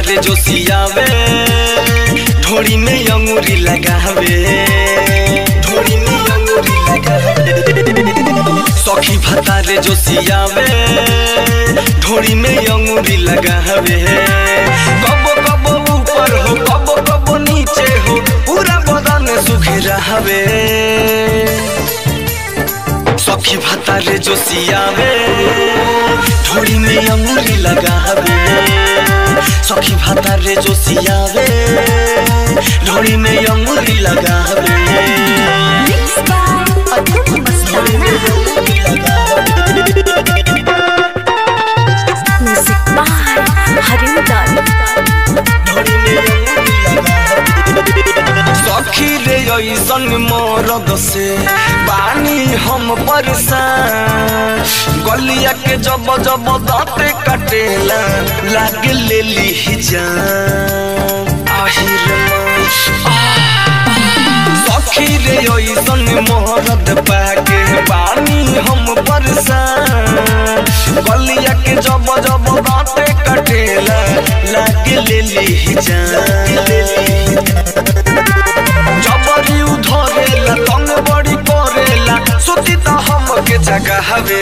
भतारे जो सियावे ढोरी में अंगूरी लगावे, ढोरी में अंगूरी लगावे। सखी भतारे जो सियावे ढोरी में अंगूरी लगावे। कबो कबो ऊपर हो कबो कबो नीचे हो पूरा बदन सुख रहवे। सखी भतारे जो सियावे ढोरी में अंगूरी लगावे। सखी भतारे जो सियावे ढोरी में अंगूरी लगावे। सखी रे ऐसन मरद से बानी हम परेशान। गलिया के जब जब दाँते कटेला लागे ले ली जान। आहिर सखी रे ऐसन मरद पाके बानी हम परेशान। गलिया के जब जब दाँते कटेला लागे ले ली जान। जबरी उधरेला तंग बड़ी करेला सोती तो हमके जगावे।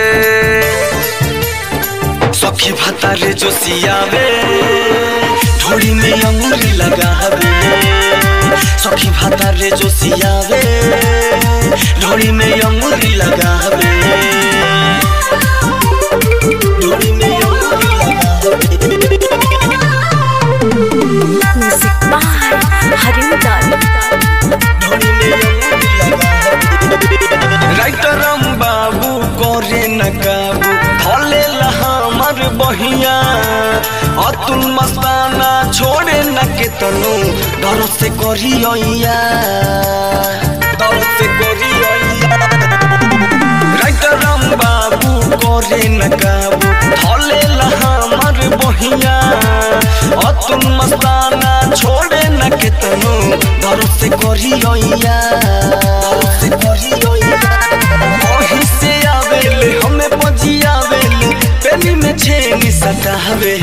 सखी भतारे जो सियावे ढोरी में अंगूरी लगावे। सखी भतारे जो सियावे ढोरी में अंगूरी लगावे। ढोरी में अंगूरी लगावे। राइटरम बाबू करे न काबू भले हमार बहिया। अतुल मस्ताना छोड़े न के तनु डर से करिया, डर से करिया। राइटरम बाबू करे न काबू भले हमार बहिया। अतुल मस्ताना छोड़े न के तनु डर से करिया, डर से करिया। वहीं से आवेले हमें बजियावेले पेनी में छेनी सटावे।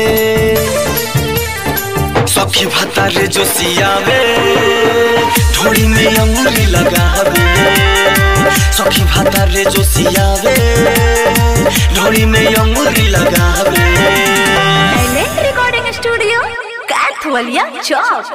सखी भतारे जो सियावे ढोरी में अंगूरी लगावे। सखी भतारे जो सियावे ढोरी में अंगूरी लगावे। रिकॉर्डिंग स्टूडियो कैथवलिया चौक।